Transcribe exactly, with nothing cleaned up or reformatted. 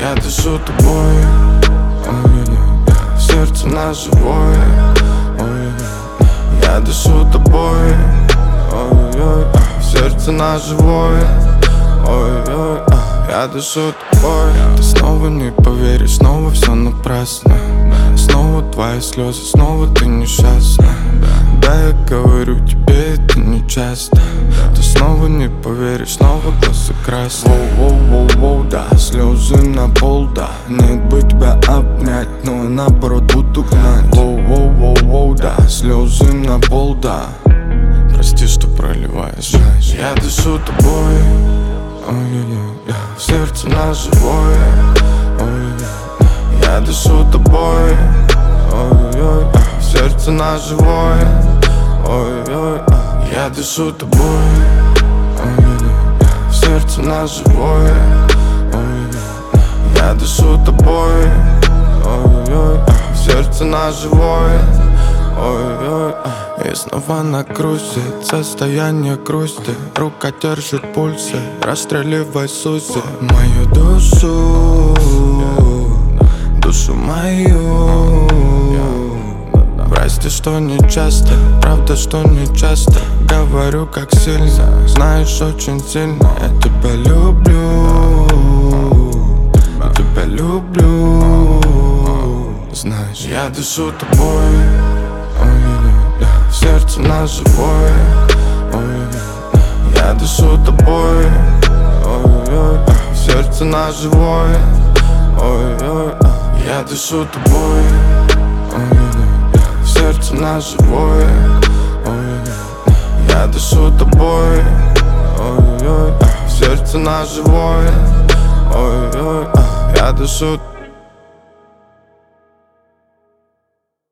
Я дышу тобой, ой-ой-ой, сердце на живое, ой-ой-ой. Я дышу тобой, ой-ой-ой, сердце на живое, ой-ой-ой. Я дышу тобой. Ты снова не поверишь, снова все напрасно. Снова твои слезы, снова ты несчастна. Да, я говорю тебе это не часто. Ты снова не поверишь, снова глаза красные. Воу-воу-воу-воу, да, слезы на пол, да. Нет бы тебя обнять, но наоборот буду гнать. Воу-воу-воу-воу, да, слезы на пол, да. Прости, что проливаешь. Я дышу тобой, ой-ой-ой, сердце на живое, ой-ой-ой. Я дышу тобой, ой-ой-ой, сердце на живое, ой-ой-ой. Я дышу тобой, ой-ой-ой, сердце на живое, ой-ой-ой. Я дышу тобой, ой-ой-ой, сердце на живое, ой-ой-ой. И снова на крузе, состояние грусти. Рука держит пульсы, расстреливай сузи. Мою душу, душу мою. Прости, что не часто, правда, что не часто говорю, как сильно, знаешь, очень сильно. Я тебя люблю, я тебя люблю. Знаешь, я дышу тобой, ой-ой-ой, сердце на живое, ой-ой-ой. Я дышу тобой, ой-ой-ой, сердце на живое, ой-ой-ой. Я дышу тобой, ой-ой-ой, сердце на живое, ой-ой-ой. Я дышу тобой, ой-ой-ой, сердце на живое, ой-ой-ой. Я дышу